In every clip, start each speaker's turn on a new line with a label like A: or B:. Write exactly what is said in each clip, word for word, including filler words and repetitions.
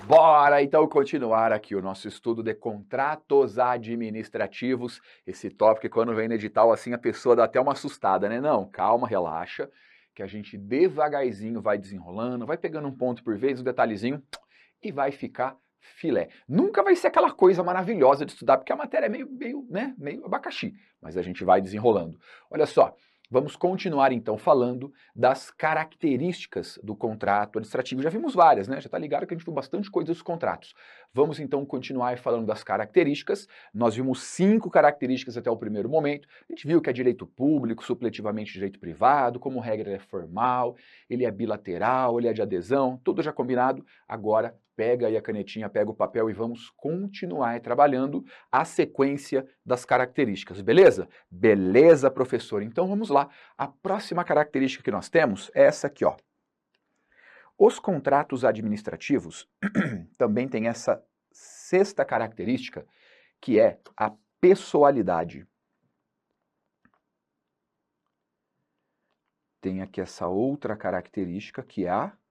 A: Bora então continuar aqui o nosso estudo de contratos administrativos. Esse tópico, quando vem no edital assim, a pessoa dá até uma assustada, né? Não, calma, relaxa, que a gente devagarzinho vai desenrolando, vai pegando um ponto por vez, um detalhezinho, e vai ficar filé. Nunca vai ser aquela coisa maravilhosa de estudar, porque a matéria é meio, meio, né, meio abacaxi, mas a gente vai desenrolando. Olha só. Vamos continuar então falando das características do contrato administrativo. Já vimos várias, né? Já está ligado que a gente viu bastante coisa dos contratos. Vamos então continuar falando das características. Nós vimos cinco características até o primeiro momento. A gente viu que é direito público, supletivamente direito privado, como regra ele é formal, ele é bilateral, ele é de adesão, tudo já combinado. Agora pega aí a canetinha, pega o papel e vamos continuar trabalhando a sequência das características, beleza? Beleza, professor? Então vamos lá. A próxima característica que nós temos é essa aqui, ó. Os contratos administrativos também têm essa sexta característica, que é a pessoalidade. Tem aqui essa outra característica, que é a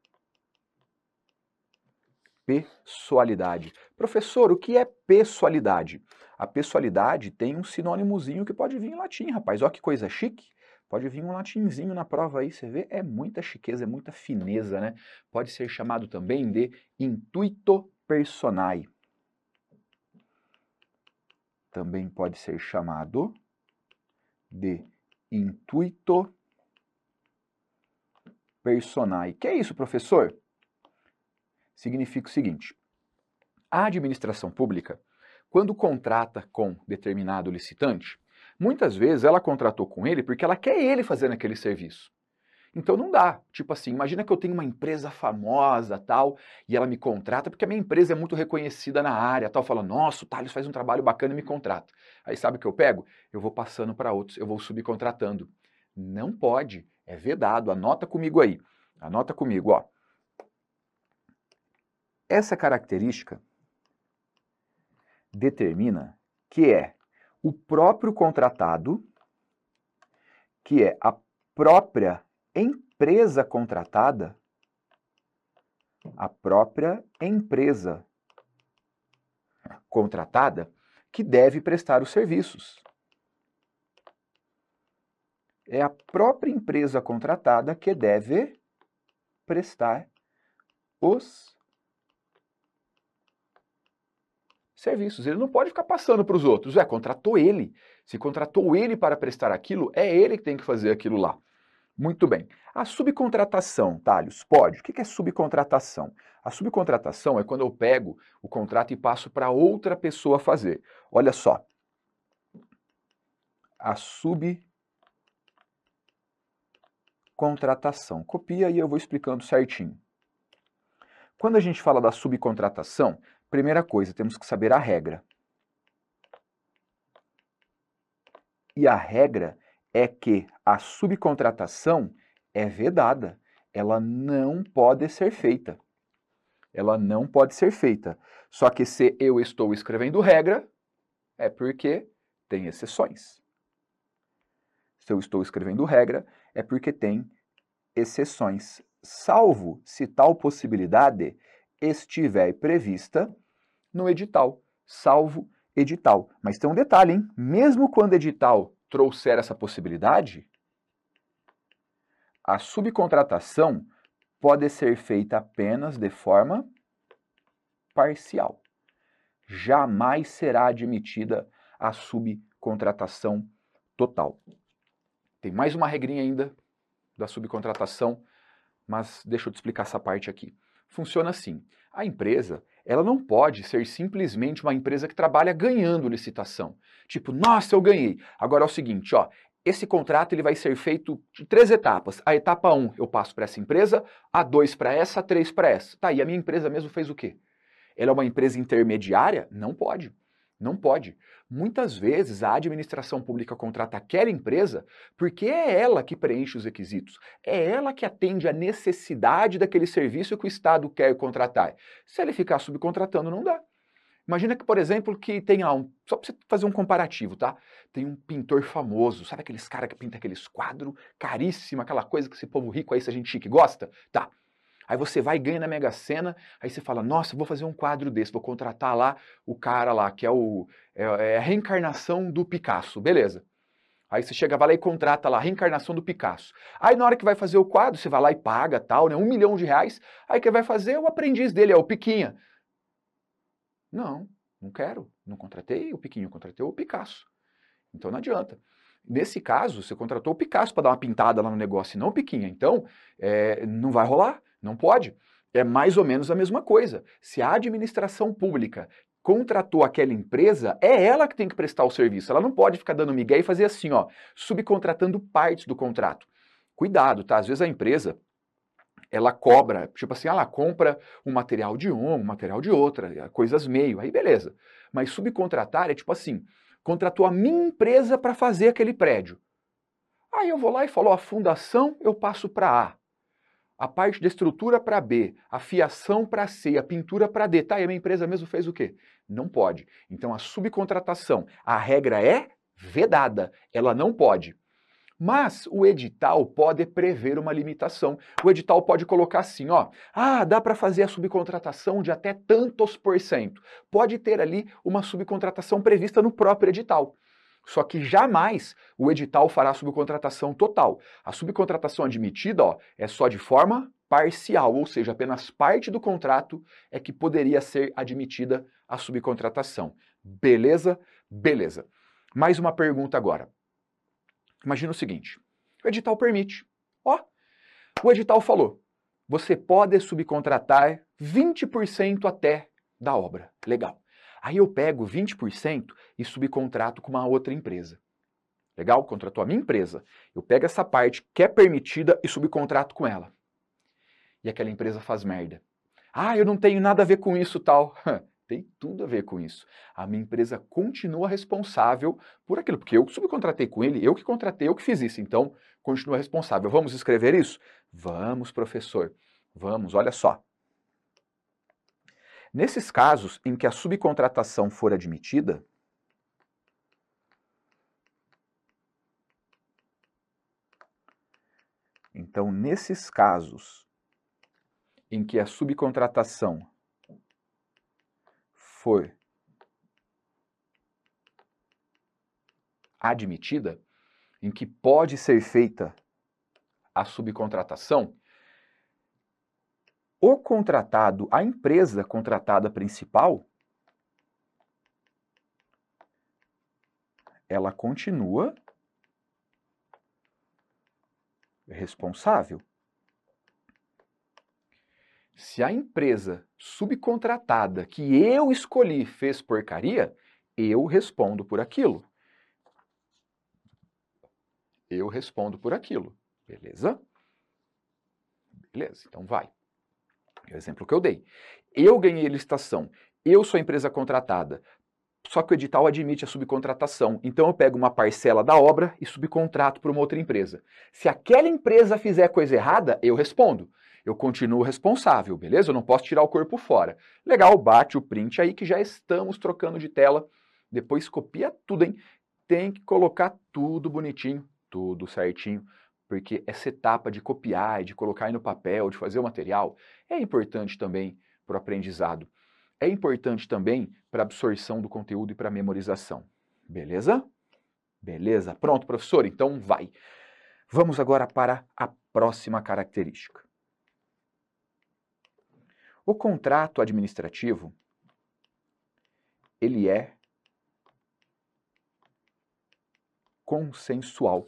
A: pessoalidade. Professor, o que é pessoalidade? A pessoalidade tem um sinônimozinho que pode vir em latim, rapaz. Olha que coisa chique. Pode vir um latinzinho na prova aí, você vê? É muita chiqueza, é muita fineza, né? Pode ser chamado também de intuito personae. Também pode ser chamado de intuito personae. Que é isso, professor? Significa o seguinte: a administração pública, quando contrata com determinado licitante, muitas vezes ela contratou com ele porque ela quer ele fazendo aquele serviço. Então não dá. Tipo assim, imagina que eu tenho uma empresa famosa, tal, e ela me contrata porque a minha empresa é muito reconhecida na área, tal, fala, nossa, o Thales faz um trabalho bacana e me contrata. Aí sabe o que eu pego? Eu vou passando para outros, eu vou subcontratando. Não pode, é vedado, anota comigo aí. Anota comigo, ó. Essa característica determina que é o próprio contratado, que é a própria empresa contratada, a própria empresa contratada que deve prestar os serviços. É a própria empresa contratada que deve prestar os serviços. Ele não pode ficar passando para os outros. É, contratou ele. Se contratou ele para prestar aquilo, é ele que tem que fazer aquilo lá. Muito bem. A subcontratação, Thales, pode. O que é subcontratação? A subcontratação é quando eu pego o contrato e passo para outra pessoa fazer. Olha só. A subcontratação. Copia e eu vou explicando certinho. Quando a gente fala da subcontratação, primeira coisa, temos que saber a regra. E a regra é que a subcontratação é vedada. Ela não pode ser feita. Ela não pode ser feita. Só que se eu estou escrevendo regra, é porque tem exceções. Se eu estou escrevendo regra, é porque tem exceções, salvo se tal possibilidade estiver prevista no edital, salvo edital. Mas tem um detalhe, hein? Mesmo quando o edital trouxer essa possibilidade, a subcontratação pode ser feita apenas de forma parcial. Jamais será admitida a subcontratação total. Tem mais uma regrinha ainda da subcontratação, mas deixa eu te explicar essa parte aqui. Funciona assim, a empresa, ela não pode ser simplesmente uma empresa que trabalha ganhando licitação. Tipo, nossa, eu ganhei. Agora é o seguinte, ó, esse contrato ele vai ser feito de três etapas. A etapa um eu passo para essa empresa, a dois para essa, a três para essa. Tá, e a minha empresa mesmo fez o quê? Ela é uma empresa intermediária? Não pode. Não pode. Muitas vezes a administração pública contrata aquela empresa porque é ela que preenche os requisitos, é ela que atende à necessidade daquele serviço que o Estado quer contratar. Se ele ficar subcontratando, não dá. Imagina que, por exemplo, que tem lá um, só para você fazer um comparativo, tá? Tem um pintor famoso, sabe aqueles caras que pintam aqueles quadros caríssimos, aquela coisa que esse povo rico aí, essa gente chique gosta? Tá. Aí você vai e ganha na Mega Sena, aí você fala, nossa, vou fazer um quadro desse, vou contratar lá o cara lá, que é, o, é, é a reencarnação do Picasso, beleza. Aí você chega, vai lá e contrata lá, a reencarnação do Picasso. Aí na hora que vai fazer o quadro, você vai lá e paga, tal, né, um milhão de reais, aí quem vai fazer é o aprendiz dele, é o Piquinha. Não, não quero, não contratei o Piquinho, eu contratei o Picasso. Então não adianta. Nesse caso, você contratou o Picasso para dar uma pintada lá no negócio e não o Piquinha. Então, é, não vai rolar, não pode. É mais ou menos a mesma coisa. Se a administração pública contratou aquela empresa, é ela que tem que prestar o serviço. Ela não pode ficar dando migué e fazer assim, ó, subcontratando partes do contrato. Cuidado, tá? Às vezes a empresa, ela cobra, tipo assim, ela compra um material de um, um material de outra, coisas meio, aí beleza. Mas subcontratar é tipo assim, contratou a minha empresa para fazer aquele prédio. Aí eu vou lá e falo, ó, a fundação eu passo para A, a parte da estrutura para B, a fiação para C, a pintura para D. Tá, e a minha empresa mesmo fez o quê? Não pode. Então a subcontratação, a regra é vedada, ela não pode. Mas o edital pode prever uma limitação. O edital pode colocar assim, ó, ah, dá para fazer a subcontratação de até tantos por cento. Pode ter ali uma subcontratação prevista no próprio edital. Só que jamais o edital fará subcontratação total. A subcontratação admitida, ó, é só de forma parcial, ou seja, apenas parte do contrato é que poderia ser admitida a subcontratação. Beleza? Beleza. Mais uma pergunta agora. Imagina o seguinte, o edital permite, ó, o edital falou, você pode subcontratar vinte por cento até da obra, legal. Aí eu pego vinte por cento e subcontrato com uma outra empresa, legal? Contratou a minha empresa, eu pego essa parte que é permitida e subcontrato com ela. E aquela empresa faz merda. Ah, eu não tenho nada a ver com isso tal. Tem tudo a ver com isso. A minha empresa continua responsável por aquilo, porque eu subcontratei com ele, eu que contratei, eu que fiz isso, então continua responsável. Vamos escrever isso? Vamos, professor. Vamos, olha só. Nesses casos em que a subcontratação for admitida, então nesses casos em que a subcontratação for admitida, em que pode ser feita a subcontratação, o contratado, a empresa contratada principal, ela continua responsável. Se a empresa subcontratada que eu escolhi fez porcaria, eu respondo por aquilo. Eu respondo por aquilo. Beleza? Beleza, então vai. É o exemplo que eu dei. Eu ganhei licitação, eu sou a empresa contratada, só que o edital admite a subcontratação. Então eu pego uma parcela da obra e subcontrato para uma outra empresa. Se aquela empresa fizer coisa errada, eu respondo. Eu continuo responsável, beleza? Eu não posso tirar o corpo fora. Legal, bate o print aí que já estamos trocando de tela. Depois copia tudo, hein? Tem que colocar tudo bonitinho, tudo certinho, porque essa etapa de copiar, de colocar aí no papel, de fazer o material, é importante também para o aprendizado. É importante também para a absorção do conteúdo e para a memorização. Beleza? Beleza? Pronto, professor? Então vai. Vamos agora para a próxima característica. O contrato administrativo, ele é consensual.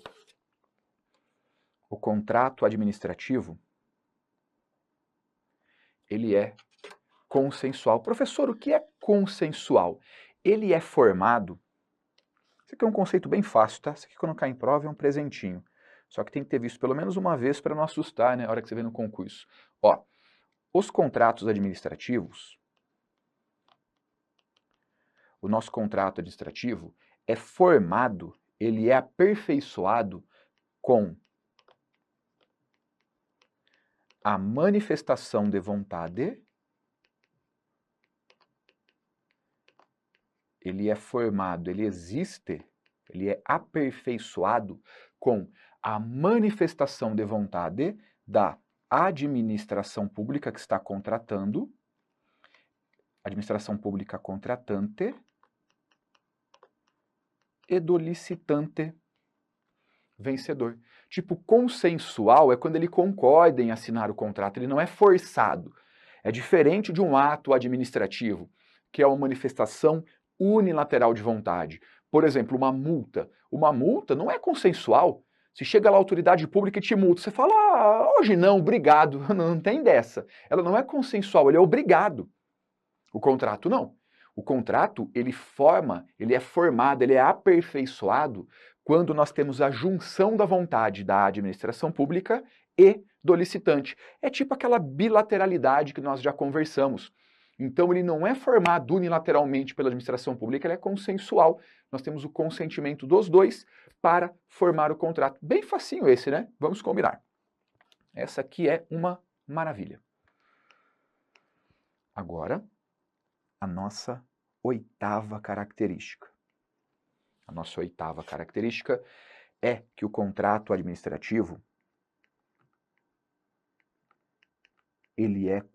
A: O contrato administrativo, ele é consensual. Professor, o que é consensual? Ele é formado... Isso aqui é um conceito bem fácil, tá? Isso aqui quando cai em prova é um presentinho. Só que tem que ter visto pelo menos uma vez para não assustar, né? A hora que você vê no concurso. Ó, os contratos administrativos, o nosso contrato administrativo é formado, ele é aperfeiçoado com a manifestação de vontade, ele é formado, ele existe, ele é aperfeiçoado com a manifestação de vontade da administração pública que está contratando, administração pública contratante, e do licitante vencedor. Tipo, consensual é quando ele concorda em assinar o contrato, ele não é forçado. É diferente de um ato administrativo, que é uma manifestação unilateral de vontade. Por exemplo, uma multa. Uma multa não é consensual. Se chega lá a autoridade pública e te multa, você fala, ah, hoje não, obrigado. Não tem dessa. Ela não é consensual, ele é obrigado. O contrato não. O contrato, ele forma, ele é formado, ele é aperfeiçoado quando nós temos a junção da vontade da administração pública e do licitante. É tipo aquela bilateralidade que nós já conversamos. Então, ele não é formado unilateralmente pela administração pública, ele é consensual. Nós temos o consentimento dos dois para formar o contrato. Bem facinho esse, né? Vamos combinar. Essa aqui é uma maravilha. Agora, a nossa oitava característica. A nossa oitava característica é que o contrato administrativo ele é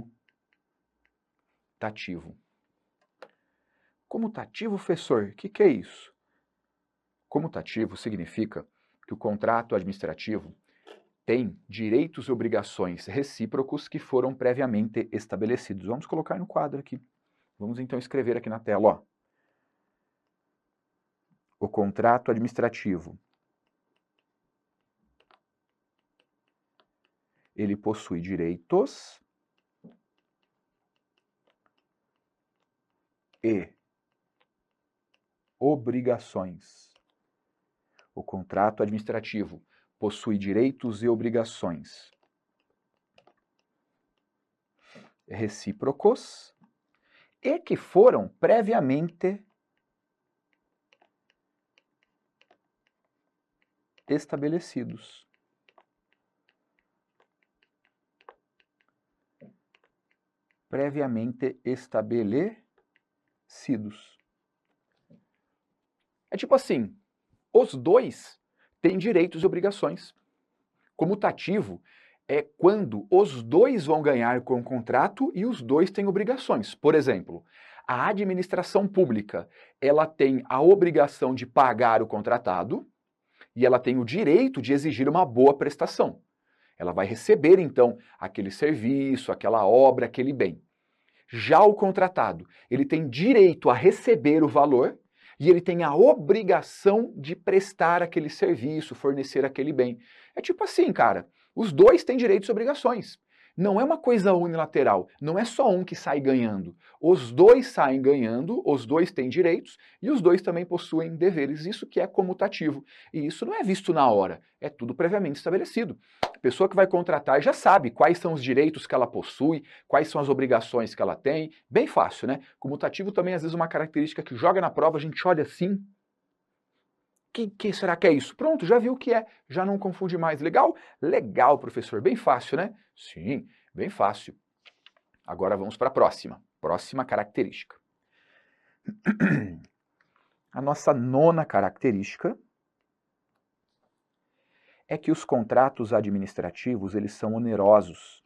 A: comutativo. Comutativo, professor, o que, que é isso? Comutativo significa que o contrato administrativo tem direitos e obrigações recíprocos que foram previamente estabelecidos. Vamos colocar no quadro aqui. Vamos então escrever aqui na tela, ó. O contrato administrativo, ele possui direitos e obrigações. O contrato administrativo possui direitos e obrigações recíprocos e que foram previamente estabelecidos. Previamente estabelecidos. É tipo assim, os dois têm direitos e obrigações. Comutativo é quando os dois vão ganhar com o contrato e os dois têm obrigações. Por exemplo, a administração pública, ela tem a obrigação de pagar o contratado e ela tem o direito de exigir uma boa prestação. Ela vai receber, então, aquele serviço, aquela obra, aquele bem. Já o contratado, ele tem direito a receber o valor e ele tem a obrigação de prestar aquele serviço, fornecer aquele bem. É tipo assim, cara, os dois têm direitos e obrigações. Não é uma coisa unilateral, não é só um que sai ganhando. Os dois saem ganhando, os dois têm direitos e os dois também possuem deveres. Isso que é comutativo. E isso não é visto na hora, é tudo previamente estabelecido. A pessoa que vai contratar já sabe quais são os direitos que ela possui, quais são as obrigações que ela tem. Bem fácil, né? Comutativo também, às vezes, uma característica que joga na prova, a gente olha assim. Que, que será que é isso? Pronto, já viu o que é, já não confunde mais. Legal? Legal, professor. Bem fácil, né? Sim, bem fácil. Agora vamos para a próxima. Próxima característica. A nossa nona característica é que os contratos administrativos, eles são onerosos.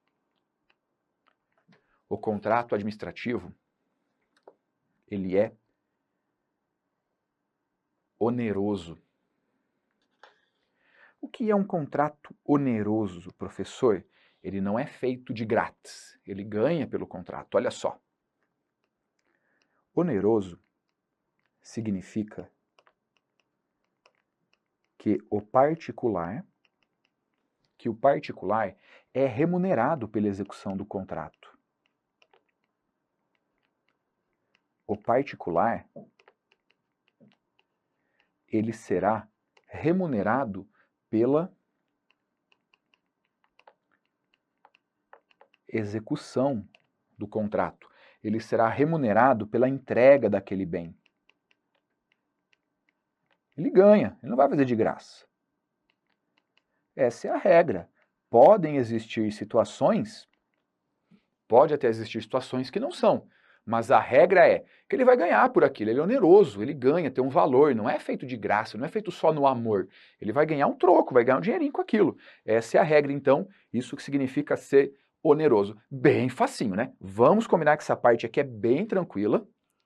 A: O contrato administrativo, ele é oneroso. O que é um contrato oneroso, professor? Ele não é feito de grátis, ele ganha pelo contrato, olha só. Oneroso significa que o particular, que o particular é remunerado pela execução do contrato. O particular, ele será remunerado pela execução do contrato. Ele será remunerado pela entrega daquele bem. Ele ganha, ele não vai fazer de graça. Essa é a regra. Podem existir situações, pode até existir situações que não são, Mas a regra é que ele vai ganhar por aquilo, ele é oneroso, ele ganha, tem um valor, não é feito de graça, não é feito só no amor. Ele vai ganhar um troco, vai ganhar um dinheirinho com aquilo. Essa é a regra, então, isso que significa ser oneroso. Bem facinho, né? Vamos combinar que essa parte aqui é bem tranquila.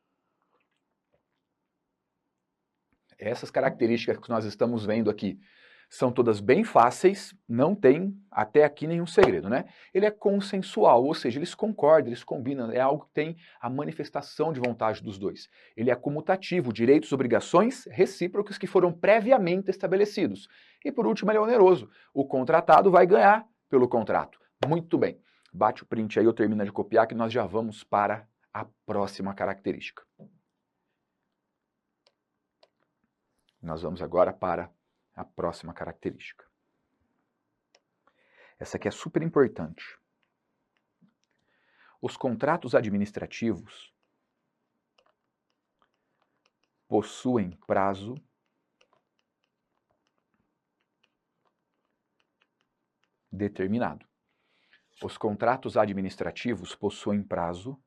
A: Essas características que nós estamos vendo aqui são todas bem fáceis, não tem até aqui nenhum segredo, né? Ele é consensual, ou seja, eles concordam, eles combinam, é algo que tem a manifestação de vontade dos dois. Ele é comutativo, direitos e obrigações recíprocos que foram previamente estabelecidos. E por último, ele é oneroso. O contratado vai ganhar pelo contrato. Muito bem. Bate o print aí ou termina de copiar que nós já vamos para a próxima característica. Nós vamos agora para a próxima característica. Essa aqui é super importante. Os contratos administrativos possuem prazo determinado. Os contratos administrativos possuem prazo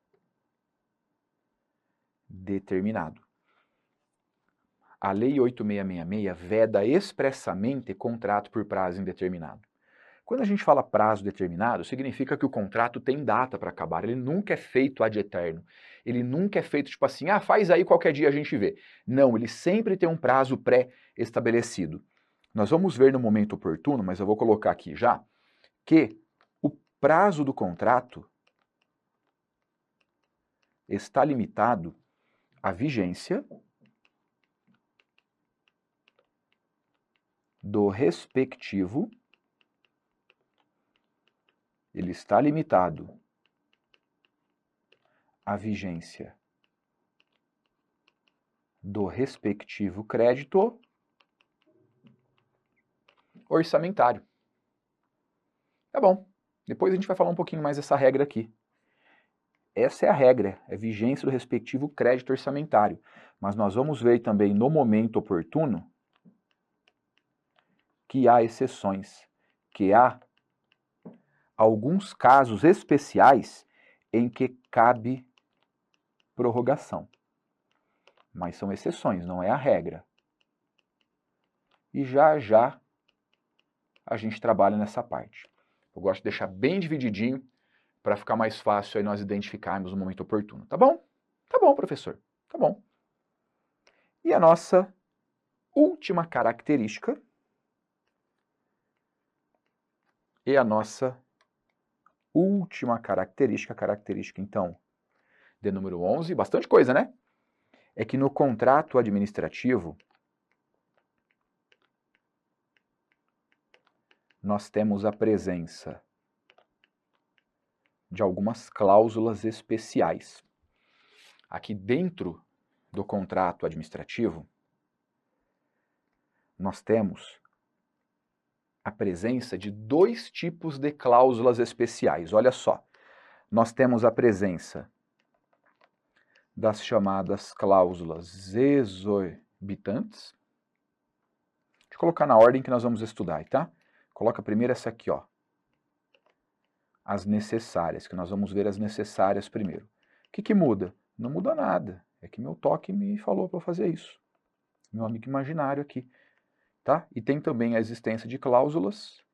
A: determinado. A Lei oito mil seiscentos e sessenta e seis veda expressamente contrato por prazo indeterminado. Quando a gente fala prazo determinado, significa que o contrato tem data para acabar, ele nunca é feito ad eterno. Ele nunca é feito tipo assim, ah, faz aí qualquer dia a gente vê. Não, ele sempre tem um prazo pré-estabelecido. Nós vamos ver no momento oportuno, mas eu vou colocar aqui já, que o prazo do contrato está limitado à vigência do respectivo, ele está limitado à vigência do respectivo crédito orçamentário. Tá bom, depois a gente vai falar um pouquinho mais dessa regra aqui. Essa é a regra, é vigência do respectivo crédito orçamentário. Mas nós vamos ver também no momento oportuno que há exceções, que há alguns casos especiais em que cabe prorrogação. Mas são exceções, não é a regra. E já já a gente trabalha nessa parte. Eu gosto de deixar bem divididinho para ficar mais fácil aí nós identificarmos o momento oportuno. Tá bom? Tá bom, professor. Tá bom. E a nossa última característica e a nossa última característica, característica então de número onze, bastante coisa, né? É que no contrato administrativo nós temos a presença de algumas cláusulas especiais. Aqui dentro do contrato administrativo nós temos a presença de dois tipos de cláusulas especiais. Olha só, nós temos a presença das chamadas cláusulas exorbitantes. Deixa eu colocar na ordem que nós vamos estudar, tá? Coloca primeiro essa aqui, ó. As necessárias, que nós vamos ver as necessárias primeiro. O que que muda? Não muda nada. É que meu toque me falou para fazer isso. Meu amigo imaginário aqui. Tá? E tem também a existência de cláusulas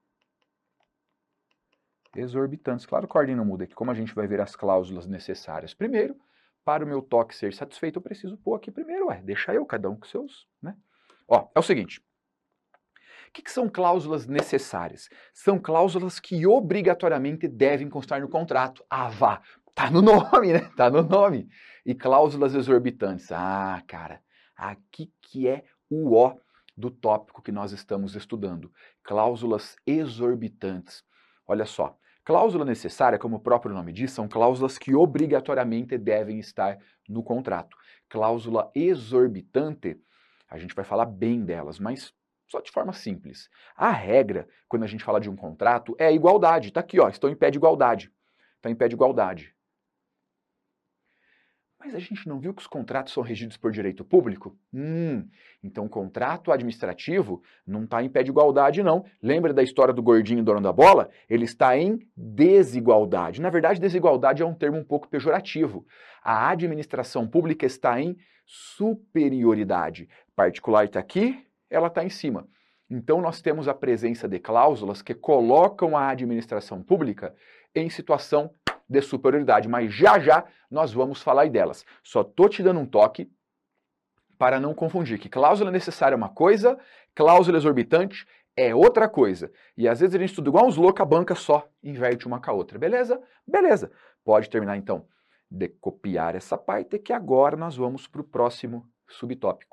A: exorbitantes. Claro que a ordem não muda aqui, como a gente vai ver as cláusulas necessárias primeiro, para o meu toque ser satisfeito, eu preciso pôr aqui primeiro, ué, deixa eu, cada um com seus, né? Ó, é o seguinte, o que, que são cláusulas necessárias? São cláusulas que obrigatoriamente devem constar no contrato. Ah, vá, tá no nome, né? Tá no nome. E cláusulas exorbitantes, ah, cara, aqui que é o ó do tópico que nós estamos estudando. Cláusulas exorbitantes. Olha só, cláusula necessária, como o próprio nome diz, são cláusulas que obrigatoriamente devem estar no contrato. Cláusula exorbitante, a gente vai falar bem delas, mas só de forma simples. A regra, quando a gente fala de um contrato, é a igualdade. Está aqui, ó, estou em pé de igualdade. Está em pé de igualdade. Mas a gente não viu que os contratos são regidos por direito público? Hum, então o contrato administrativo não está em pé de igualdade, não. Lembra da história do gordinho dono da bola? Ele está em desigualdade. Na verdade, desigualdade é um termo um pouco pejorativo. A administração pública está em superioridade. Particular está aqui, ela está em cima. Então nós temos a presença de cláusulas que colocam a administração pública em situação de superioridade, mas já já nós vamos falar delas. Só tô te dando um toque para não confundir que cláusula necessária é uma coisa, cláusula exorbitante é outra coisa. E às vezes a gente estuda igual uns loucos, a banca só inverte uma com a outra. Beleza? Beleza. Pode terminar então de copiar essa parte que agora nós vamos para o próximo subtópico.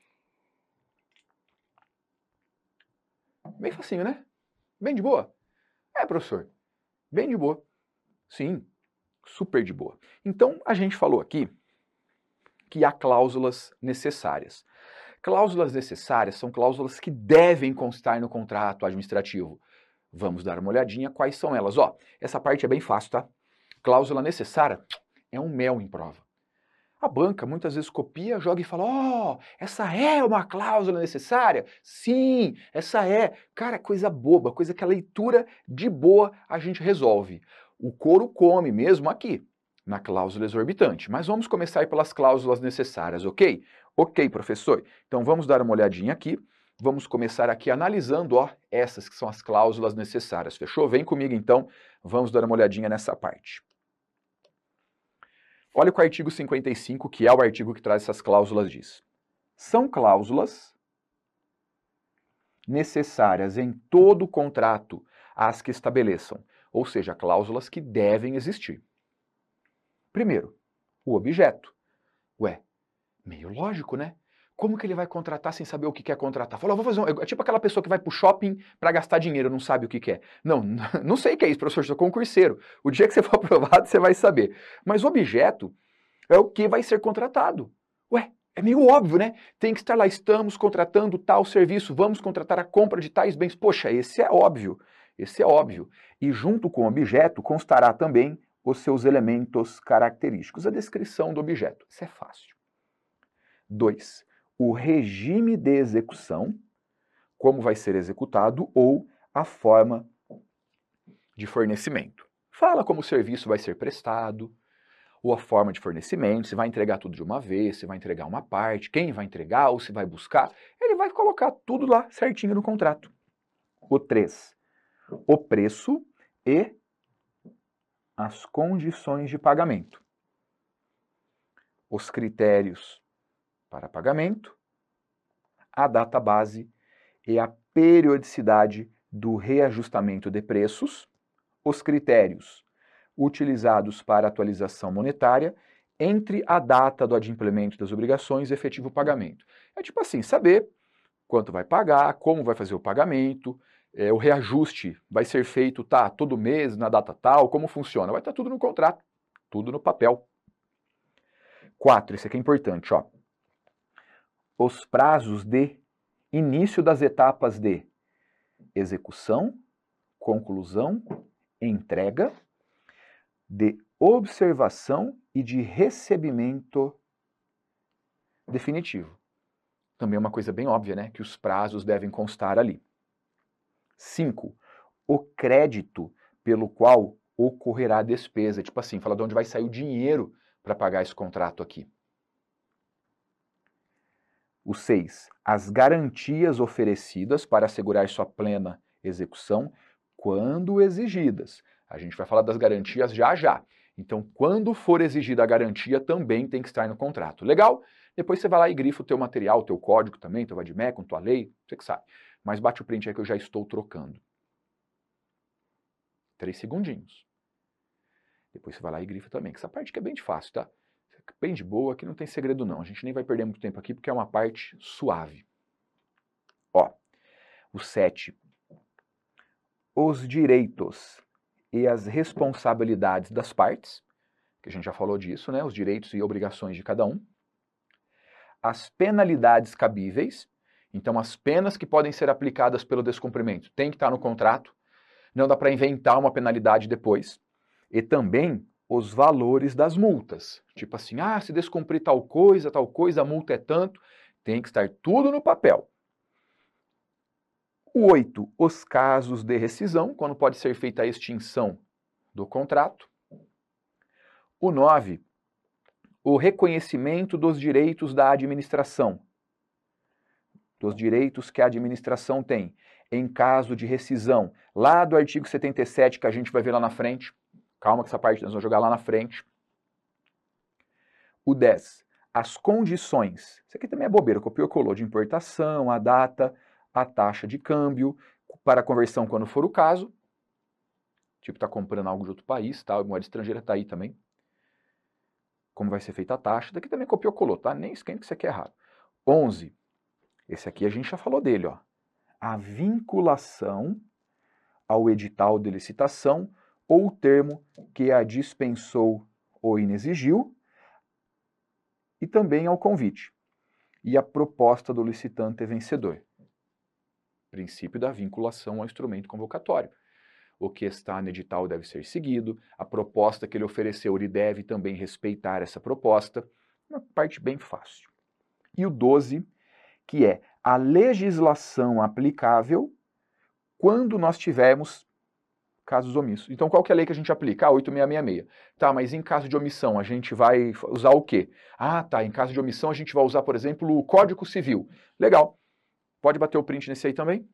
A: Bem facinho, né? Bem de boa? É, professor. Bem de boa. Sim, super de boa. Então, a gente falou aqui que há cláusulas necessárias. Cláusulas necessárias são cláusulas que devem constar no contrato administrativo. Vamos dar uma olhadinha quais são elas. Ó, essa parte é bem fácil, tá? Cláusula necessária é um mel em prova. A banca muitas vezes copia, joga e fala, ó, oh, essa é uma cláusula necessária? Sim, essa é. Cara, coisa boba, coisa que a leitura de boa a gente resolve. O couro come mesmo aqui, na cláusula exorbitante. Mas vamos começar aí pelas cláusulas necessárias, ok? Ok, professor. Então vamos dar uma olhadinha aqui. Vamos começar aqui analisando, ó, essas que são as cláusulas necessárias. Fechou? Vem comigo então, vamos dar uma olhadinha nessa parte. Olha o que o artigo cinquenta e cinco, que é o artigo que traz essas cláusulas, diz. São cláusulas necessárias em todo contrato as que estabeleçam, ou seja, cláusulas que devem existir. Primeiro, o objeto. Ué, meio lógico, né? Como que ele vai contratar sem saber o que quer contratar? Fala, vou fazer um... É tipo aquela pessoa que vai pro shopping para gastar dinheiro, não sabe o que quer. Não, não sei o que é isso, professor, sou concurseiro. O dia que você for aprovado, você vai saber. Mas o objeto é o que vai ser contratado. Ué, é meio óbvio, né? Tem que estar lá, estamos contratando tal serviço, vamos contratar a compra de tais bens. Poxa, esse é óbvio, esse é óbvio. E junto com o objeto constará também os seus elementos característicos, a descrição do objeto. Isso é fácil. Dois, o regime de execução, como vai ser executado, ou a forma de fornecimento. Fala como o serviço vai ser prestado, ou a forma de fornecimento, se vai entregar tudo de uma vez, se vai entregar uma parte, quem vai entregar, ou se vai buscar. Ele vai colocar tudo lá certinho no contrato. O três, o preço e as condições de pagamento. Os critérios para pagamento, a data base e a periodicidade do reajustamento de preços, os critérios utilizados para atualização monetária entre a data do adimplemento das obrigações e efetivo pagamento. É tipo assim, saber quanto vai pagar, como vai fazer o pagamento, é, o reajuste vai ser feito tá, todo mês, na data tal, como funciona. Vai estar tudo no contrato, tudo no papel. Quatro, isso aqui é importante, ó. Os prazos de início das etapas de execução, conclusão, entrega, de observação e de recebimento definitivo. Também é uma coisa bem óbvia, né? Que os prazos devem constar ali. Cinco, o crédito pelo qual ocorrerá a despesa. Tipo assim, fala de onde vai sair o dinheiro para pagar esse contrato aqui. O seis, as garantias oferecidas para assegurar sua plena execução quando exigidas. A gente vai falar das garantias já já. Então, quando for exigida a garantia, também tem que estar no contrato. Legal? Depois você vai lá e grifa o teu material, o teu código também, teu vademecum, tua lei, você que sabe. Mas bate o print aí que eu já estou trocando. Três segundinhos. Depois você vai lá e grifa também, que essa parte que é bem de fácil, tá? Bem de boa, que não tem segredo não. A gente nem vai perder muito tempo aqui, porque é uma parte suave. Ó, o sete. Os direitos e as responsabilidades das partes, que a gente já falou disso, né? Os direitos e obrigações de cada um. As penalidades cabíveis, então as penas que podem ser aplicadas pelo descumprimento tem que estar no contrato, não dá para inventar uma penalidade depois. E também os valores das multas. Tipo assim, ah, se descumprir tal coisa, tal coisa, a multa é tanto, tem que estar tudo no papel. O oito, os casos de rescisão, quando pode ser feita a extinção do contrato. O nove, o reconhecimento dos direitos da administração, dos direitos que a administração tem, em caso de rescisão, lá do artigo setenta e sete, que a gente vai ver lá na frente. Calma que essa parte nós vamos jogar lá na frente. O dez, as condições. Isso aqui também é bobeira, copiou e colou, de importação, a data, a taxa de câmbio, para conversão quando for o caso. Tipo, está comprando algo de outro país, tá? A moeda estrangeira está aí também. Como vai ser feita a taxa. Daqui também copiou e colou, tá? Nem esquenta que isso aqui é errado. onze, esse aqui a gente já falou dele, ó. A vinculação ao edital de licitação ou o termo que a dispensou ou inexigiu, e também ao convite, e a proposta do licitante vencedor. Princípio da vinculação ao instrumento convocatório. O que está no edital deve ser seguido, a proposta que ele ofereceu, ele deve também respeitar essa proposta. Uma parte bem fácil. E o doze, que é a legislação aplicável quando nós tivermos casos omissos. Então, qual que é a lei que a gente aplica? Ah, oito seis seis seis. Tá, mas em caso de omissão, a gente vai usar o quê? Ah, tá, em caso de omissão, a gente vai usar, por exemplo, o Código Civil. Legal. Pode bater o print nesse aí também?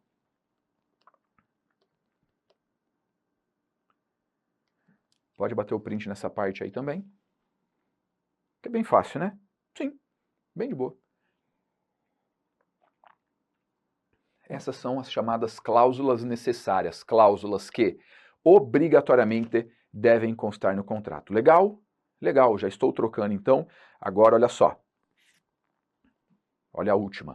A: Pode bater o print nessa parte aí também? Que é bem fácil, né? Sim, bem de boa. Essas são as chamadas cláusulas necessárias, cláusulas que obrigatoriamente devem constar no contrato. Legal? Legal, já estou trocando então. Agora, olha só. Olha a última.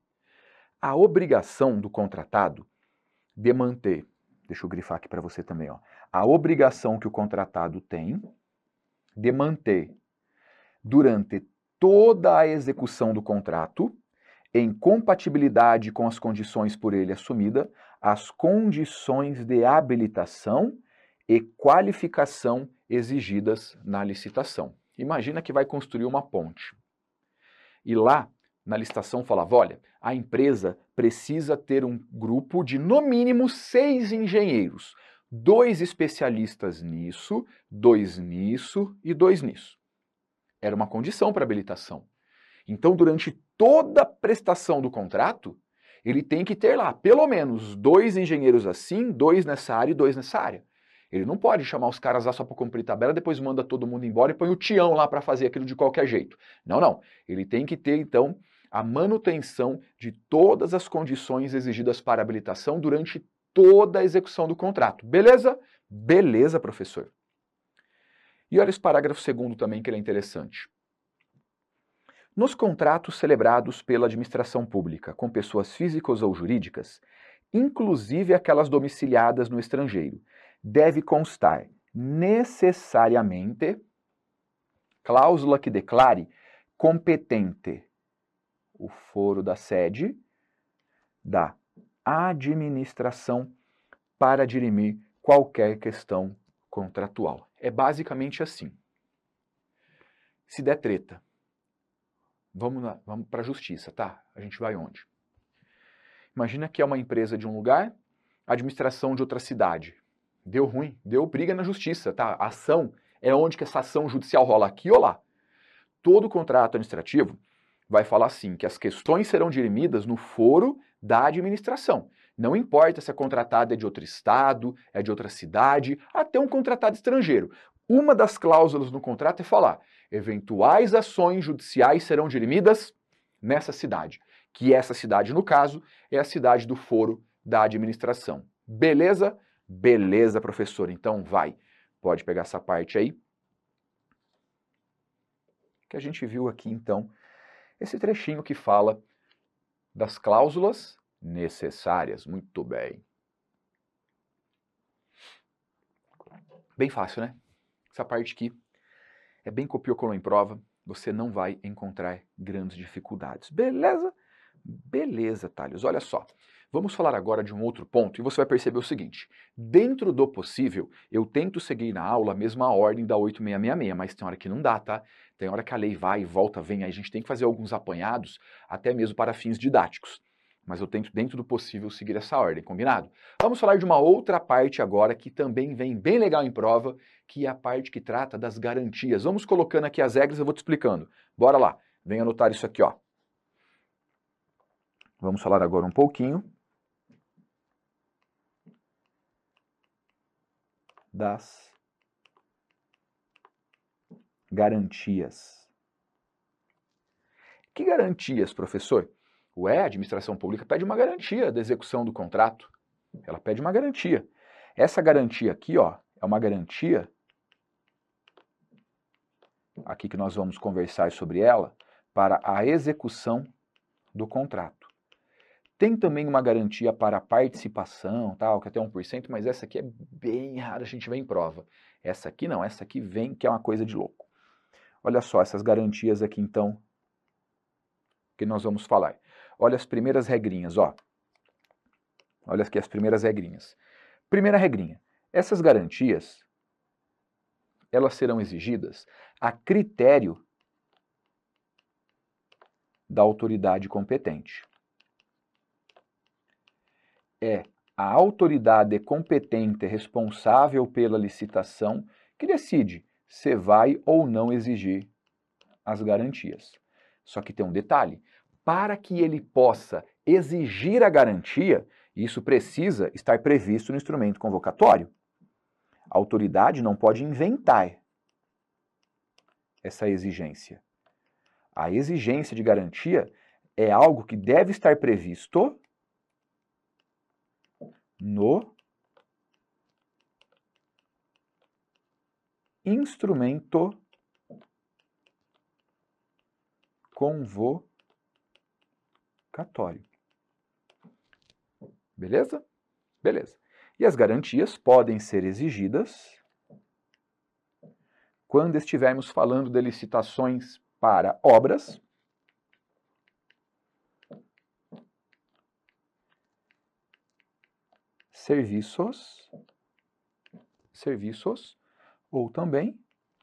A: A obrigação do contratado de manter, deixa eu grifar aqui para você também, ó. A obrigação que o contratado tem de manter durante toda a execução do contrato, em compatibilidade com as condições por ele assumidas, as condições de habilitação e qualificação exigidas na licitação. Imagina que vai construir uma ponte. E lá, na licitação, falava, olha, a empresa precisa ter um grupo de, no mínimo, seis engenheiros. Dois especialistas nisso, dois nisso e dois nisso. Era uma condição para habilitação. Então, durante toda a prestação do contrato, ele tem que ter lá, pelo menos, dois engenheiros assim, dois nessa área e dois nessa área. Ele não pode chamar os caras lá só para cumprir tabela, depois manda todo mundo embora e põe o Tião lá para fazer aquilo de qualquer jeito. Não, não. Ele tem que ter, então, a manutenção de todas as condições exigidas para habilitação durante toda a execução do contrato. Beleza? Beleza, professor. E olha esse parágrafo segundo também, que ele é interessante. Nos contratos celebrados pela administração pública com pessoas físicas ou jurídicas, inclusive aquelas domiciliadas no estrangeiro, deve constar necessariamente cláusula que declare competente o foro da sede da administração para dirimir qualquer questão contratual. É basicamente assim. Se der treta, vamos, vamos para a justiça, tá? A gente vai onde? Imagina que é uma empresa de um lugar, administração de outra cidade. Deu ruim, deu briga na justiça, tá? A ação é onde que essa ação judicial rola, aqui ou lá. Todo contrato administrativo vai falar assim, que as questões serão dirimidas no foro da administração. Não importa se a contratada é de outro estado, é de outra cidade, até um contratado estrangeiro. Uma das cláusulas no contrato é falar, eventuais ações judiciais serão dirimidas nessa cidade. Que essa cidade, no caso, é a cidade do foro da administração. Beleza? Beleza, professor. Então vai. Pode pegar essa parte aí. Que a gente viu aqui, então, esse trechinho que fala das cláusulas necessárias. Muito bem. Bem fácil, né? Essa parte aqui é bem copiou, colou em prova. Você não vai encontrar grandes dificuldades. Beleza? Beleza, Thales. Olha só. Vamos falar agora de um outro ponto e você vai perceber o seguinte: dentro do possível, eu tento seguir na aula a mesma ordem da oito seis seis seis, mas tem hora que não dá, tá? Tem hora que a lei vai e volta, vem, aí a gente tem que fazer alguns apanhados, até mesmo para fins didáticos. Mas eu tento, dentro do possível, seguir essa ordem, combinado? Vamos falar de uma outra parte agora que também vem bem legal em prova, que é a parte que trata das garantias. Vamos colocando aqui as regras, eu vou te explicando. Bora lá, vem anotar isso aqui, ó. Vamos falar agora um pouquinho das garantias. Que garantias, professor? Ué, a administração pública pede uma garantia da execução do contrato. Ela pede uma garantia. Essa garantia aqui, ó, é uma garantia, aqui que nós vamos conversar sobre ela, para a execução do contrato. Tem também uma garantia para a participação, tal, que é até um por cento, mas essa aqui é bem rara, a gente vê em prova. Essa aqui não, essa aqui vem, que é uma coisa de louco. Olha só, essas garantias aqui, então, que nós vamos falar. Olha as primeiras regrinhas, ó. Olha aqui as primeiras regrinhas. Primeira regrinha, essas garantias, elas serão exigidas a critério da autoridade competente. É a autoridade competente responsável pela licitação que decide se vai ou não exigir as garantias. Só que tem um detalhe, para que ele possa exigir a garantia, isso precisa estar previsto no instrumento convocatório. A autoridade não pode inventar essa exigência. A exigência de garantia é algo que deve estar previsto no instrumento convocatório. Beleza? Beleza. E as garantias podem ser exigidas quando estivermos falando de licitações para obras, serviços, serviços ou também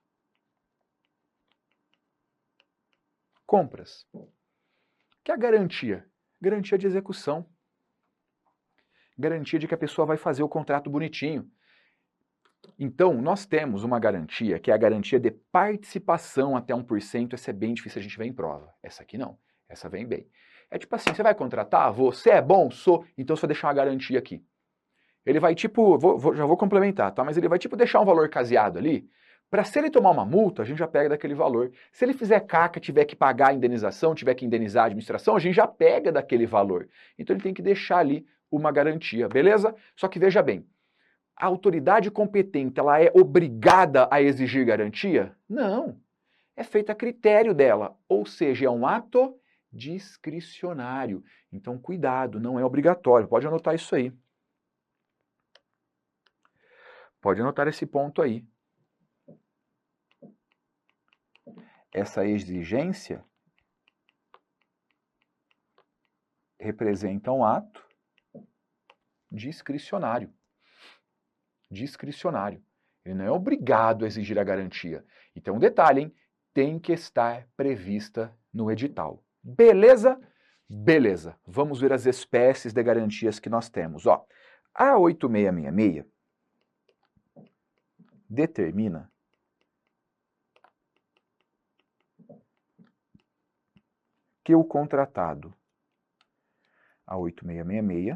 A: compras. Que é a garantia? Garantia de execução. Garantia de que a pessoa vai fazer o contrato bonitinho. Então, nós temos uma garantia, que é a garantia de participação até um por cento. Essa é bem difícil a gente ver em prova. Essa aqui não. Essa vem bem. É tipo assim, você vai contratar? Você é bom? Sou. Então, você vai deixar uma garantia aqui. Ele vai tipo, vou, vou, já vou complementar, tá? Mas ele vai tipo deixar um valor caseado ali, para se ele tomar uma multa, a gente já pega daquele valor. Se ele fizer caca, tiver que pagar a indenização, tiver que indenizar a administração, a gente já pega daquele valor. Então ele tem que deixar ali uma garantia, beleza? Só que veja bem, a autoridade competente, ela é obrigada a exigir garantia? Não. É feita a critério dela, ou seja, é um ato discricionário. Então cuidado, não é obrigatório. Pode anotar isso aí. Pode anotar esse ponto aí. Essa exigência representa um ato discricionário. Discricionário. Ele não é obrigado a exigir a garantia. Então, um detalhe, hein? Tem que estar prevista no edital. Beleza? Beleza. Vamos ver as espécies de garantias que nós temos. Ó, a oito seis seis seis determina que o contratado, a oito seis seis seis,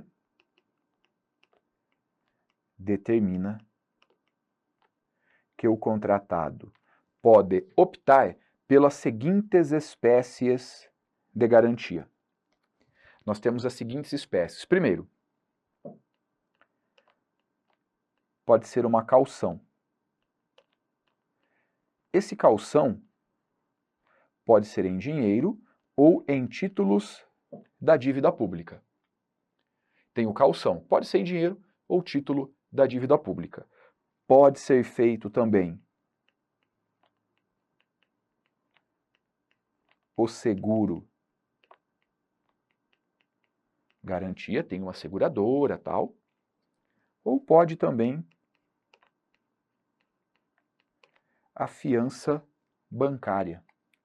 A: determina que o contratado pode optar pelas seguintes espécies de garantia. Nós temos as seguintes espécies. Primeiro, pode ser uma caução. Esse caução pode ser em dinheiro ou em títulos da dívida pública. Tem o caução, pode ser em dinheiro ou título da dívida pública. Pode ser feito também o seguro garantia, tem uma seguradora, tal. Ou pode também a fiança bancária.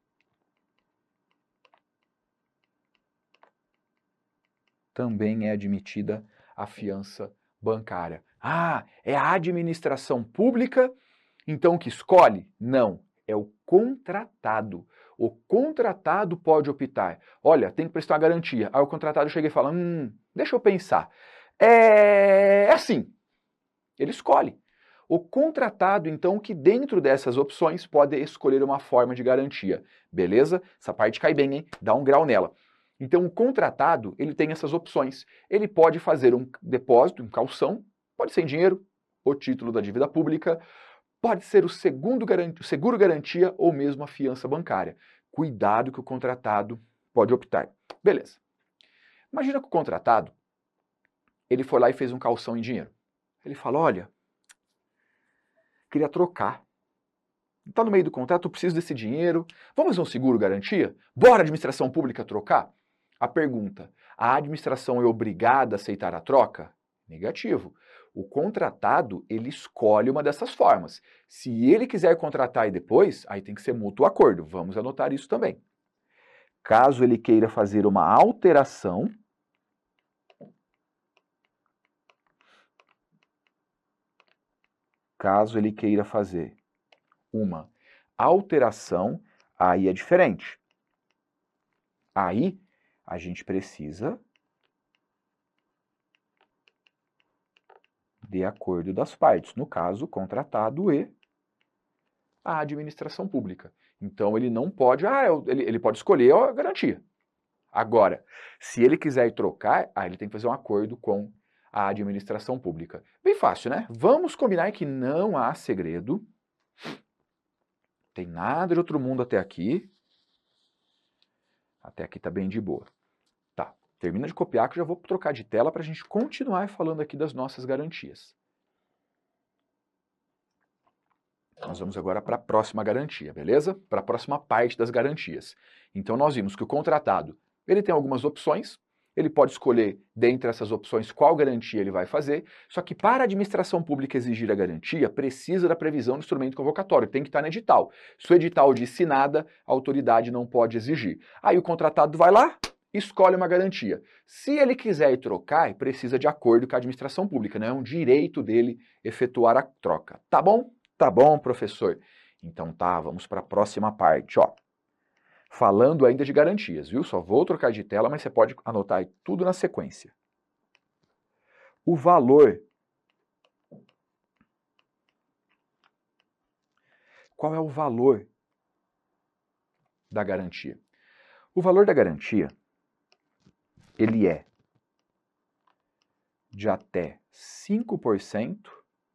A: Também é admitida a fiança bancária. Ah, é a administração pública, então, que escolhe? Não, é o contratado. O contratado pode optar. Olha, tem que prestar uma garantia. Aí o contratado chega e fala, hum, deixa eu pensar. É assim, ele escolhe. O contratado, então, que dentro dessas opções pode escolher uma forma de garantia. Beleza? Essa parte cai bem, hein? Dá um grau nela. Então, o contratado, ele tem essas opções. Ele pode fazer um depósito, um calção, pode ser em dinheiro, o título da dívida pública, pode ser o segundo garantia, seguro garantia ou mesmo a fiança bancária. Cuidado que o contratado pode optar. Beleza. Imagina que o contratado, ele foi lá e fez um calção em dinheiro. Ele fala, olha, queria trocar. Está no meio do contrato, eu preciso desse dinheiro. Vamos fazer um seguro garantia? Bora, administração pública, trocar? A pergunta, a administração é obrigada a aceitar a troca? Negativo. O contratado, ele escolhe uma dessas formas. Se ele quiser contratar e depois, aí tem que ser mútuo acordo. Vamos anotar isso também. Caso ele queira fazer uma alteração, caso ele queira fazer uma alteração, aí é diferente. Aí a gente precisa de acordo das partes, no caso, o contratado e a administração pública. Então ele não pode, ah, ele, ele pode escolher a garantia. Agora, se ele quiser trocar, aí ele tem que fazer um acordo com a administração pública. Bem fácil, né? Vamos combinar que não há segredo. Tem nada de outro mundo até aqui. Até aqui tá bem de boa. Tá, termina de copiar que eu já vou trocar de tela para a gente continuar falando aqui das nossas garantias. Nós vamos agora para a próxima garantia, beleza? Para a próxima parte das garantias. Então nós vimos que o contratado, ele tem algumas opções, ele pode escolher dentre essas opções qual garantia ele vai fazer, só que para a administração pública exigir a garantia, precisa da previsão do instrumento convocatório, tem que estar no edital. Se o edital disse nada, a autoridade não pode exigir. Aí o contratado vai lá, escolhe uma garantia. Se ele quiser trocar, precisa de acordo com a administração pública, não é um direito dele efetuar a troca. Tá bom? Tá bom, professor. Então tá, vamos para a próxima parte, ó. Falando ainda de garantias, viu? Só vou trocar de tela, mas você pode anotar aí tudo na sequência. O valor. Qual é o valor da garantia? O valor da garantia, ele é de até cinco por cento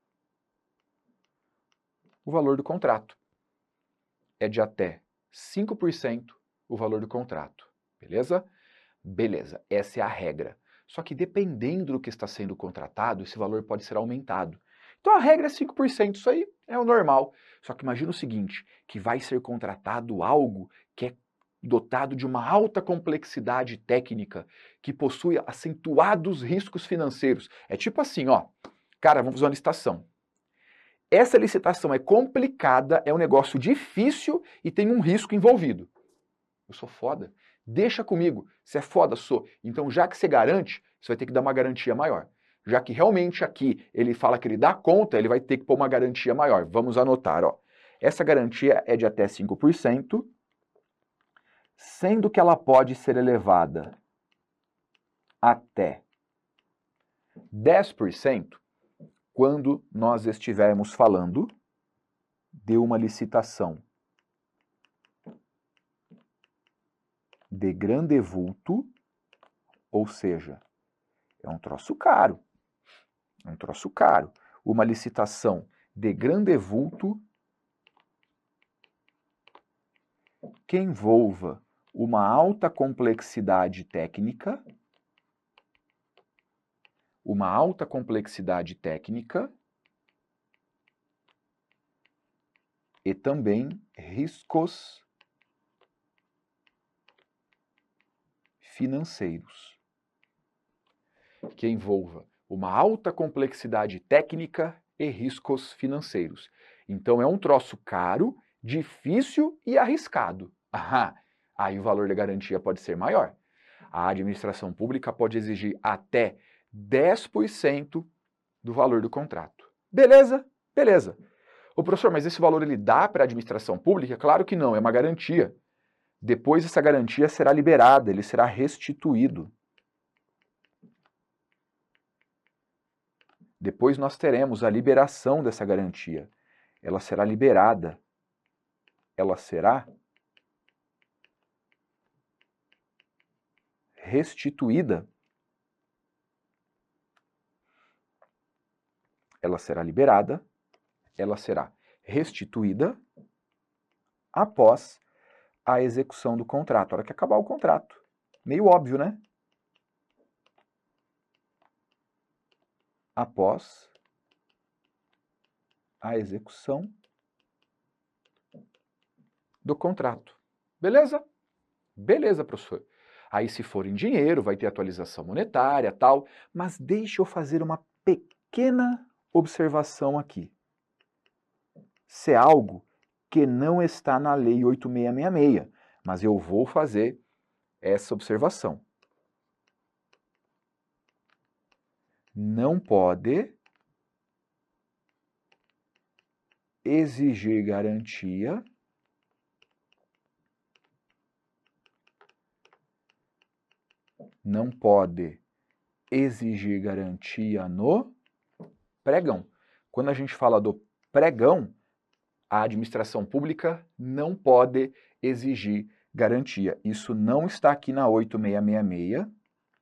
A: o valor do contrato. É de até cinco por cento o valor do contrato, beleza? Beleza, essa é a regra. Só que dependendo do que está sendo contratado, esse valor pode ser aumentado. Então a regra é cinco por cento, isso aí é o normal. Só que imagina o seguinte, que vai ser contratado algo que é dotado de uma alta complexidade técnica, que possui acentuados riscos financeiros. É tipo assim, ó, cara, vamos fazer uma licitação. Essa licitação é complicada, é um negócio difícil e tem um risco envolvido. Eu sou foda. Deixa comigo. Você é foda, sou. Então, já que você garante, você vai ter que dar uma garantia maior. Já que realmente aqui ele fala que ele dá conta, ele vai ter que pôr uma garantia maior. Vamos anotar, ó. Essa garantia é de até cinco por cento, sendo que ela pode ser elevada até dez por cento quando nós estivermos falando de uma licitação de grande vulto, ou seja, é um troço caro, é um troço caro. Uma licitação de grande vulto que envolva uma alta complexidade técnica, uma alta complexidade técnica e também riscos financeiros. que envolva uma alta complexidade técnica e riscos financeiros. Então é um troço caro, difícil e arriscado. Ah, aí o valor da garantia pode ser maior. A administração pública pode exigir até dez por cento do valor do contrato. Beleza? Beleza. Ô professor, mas esse valor ele dá para a administração pública? Claro que não, é uma garantia. Depois essa garantia será liberada, ele será restituído. Depois nós teremos a liberação dessa garantia. Ela será liberada. Ela será restituída. Ela será liberada. Ela será restituída após a execução do contrato, a hora que acabar o contrato. Meio óbvio, né? Após a execução do contrato. Beleza? Beleza, professor. Aí, se for em dinheiro, vai ter atualização monetária, tal, mas deixa eu fazer uma pequena observação aqui. Isso é algo que não está na Lei oito mil seiscentos e sessenta e seis, mas eu vou fazer essa observação. Não pode exigir garantia não pode exigir garantia no pregão. Quando a gente fala do pregão, a administração pública não pode exigir garantia. Isso não está aqui na oito mil seiscentos e sessenta e seis.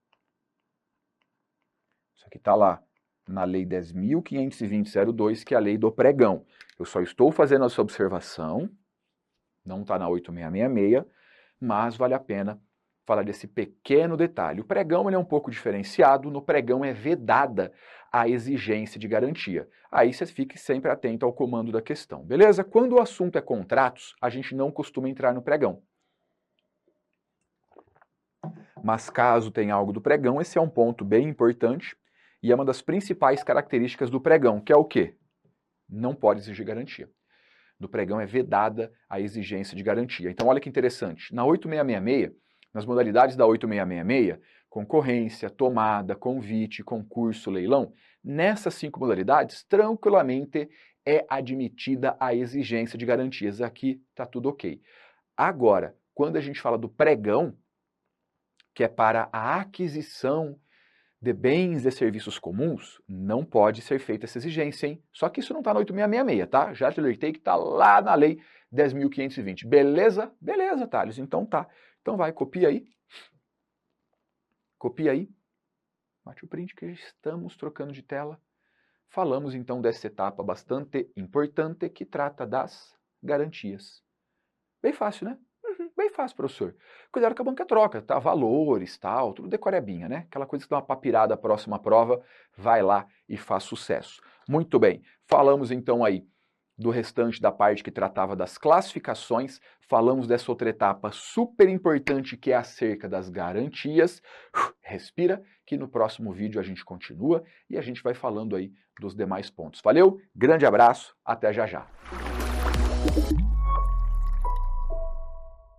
A: Isso aqui está lá na Lei dez mil quinhentos e vinte ponto zero dois, que é a lei do pregão. Eu só estou fazendo essa observação, não está na oito mil seiscentos e sessenta e seis, mas vale a pena falar desse pequeno detalhe. O pregão ele é um pouco diferenciado, no pregão é vedada a exigência de garantia. Aí você fique sempre atento ao comando da questão, beleza? Quando o assunto é contratos, a gente não costuma entrar no pregão. Mas caso tenha algo do pregão, esse é um ponto bem importante e é uma das principais características do pregão, que é o quê? Não pode exigir garantia. No pregão é vedada a exigência de garantia. Então olha que interessante, na oito mil seiscentos e sessenta e seis, nas modalidades da oito mil seiscentos e sessenta e seis, concorrência, tomada, convite, concurso, leilão, nessas cinco modalidades, tranquilamente é admitida a exigência de garantias. Aqui está tudo ok. Agora, quando a gente fala do pregão, que é para a aquisição de bens e serviços comuns, não pode ser feita essa exigência, hein? Só que isso não está na oito mil seiscentos e sessenta e seis, tá? Já te alertei que está lá na Lei dez mil quinhentos e vinte. Beleza? Beleza, Thales. Então tá. Então vai, copia aí. Copia aí. Bate o print que já estamos trocando de tela. Falamos então dessa etapa bastante importante que trata das garantias. Bem fácil, né? Uhum, bem fácil, professor. Cuidado com a banca troca, tá? Valores, tal, tudo decorebinha, né? Aquela coisa que dá uma papirada, a próxima prova, vai lá e faz sucesso. Muito bem. Falamos então aí do restante da parte que tratava das classificações, falamos dessa outra etapa super importante que é acerca das garantias. Respira, que no próximo vídeo a gente continua e a gente vai falando aí dos demais pontos. Valeu, grande abraço, até já já.